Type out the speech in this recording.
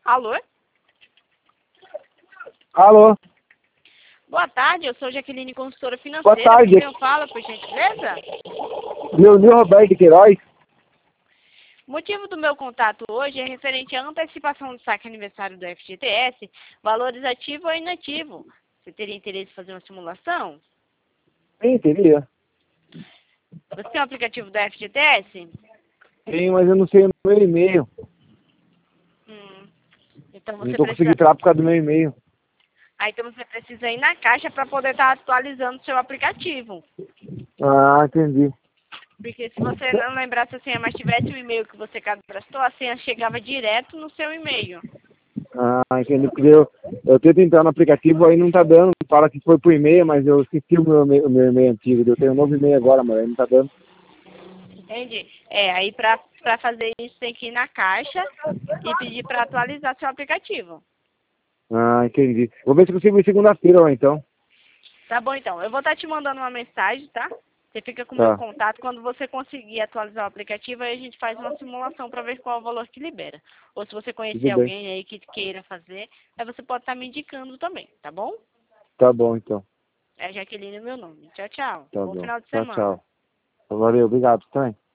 Alô? Alô? Boa tarde, eu sou Jaqueline, consultora financeira. Boa tarde. Com quem eu falo, por gentileza? Leonil Roberto de Queiroz. O motivo do meu contato hoje é referente à antecipação do saque aniversário do FGTS, valores ativo ou inativo. Você teria interesse em fazer uma simulação? Sim, teria. Você tem o aplicativo do FGTS? Sim, mas eu não sei o meu e-mail. Então Não você tô precisa... conseguindo entrar por causa do meu e-mail. Então você precisa ir na caixa para poder estar atualizando o seu aplicativo. Ah, entendi. Porque se você não lembrasse a senha, mas tivesse o e-mail que você cadastrou, a senha chegava direto no seu e-mail. Ah, entendi. Porque eu tento entrar no aplicativo, aí não tá dando. Fala que foi por e-mail, mas eu esqueci o meu e-mail antigo. Eu tenho um novo e-mail agora, mas aí não tá dando. Entendi. Aí para fazer isso tem que ir na caixa e pedir para atualizar seu aplicativo. Ah, entendi. Vou ver se consigo ir segunda-feira lá, então. Tá bom, então. Eu vou estar te mandando uma mensagem, tá? Você fica com o meu Tá. contato. Quando você conseguir atualizar o aplicativo, aí a gente faz uma simulação para ver qual é o valor que libera. Ou se você conhecer Tudo bem. alguém aí que queira fazer, aí você pode estar me indicando também, tá bom? Tá bom, então. É Jaqueline meu nome. Tchau, tchau. Tá Bom bom. final de Tchau, semana. tchau. Valeu, obrigado também.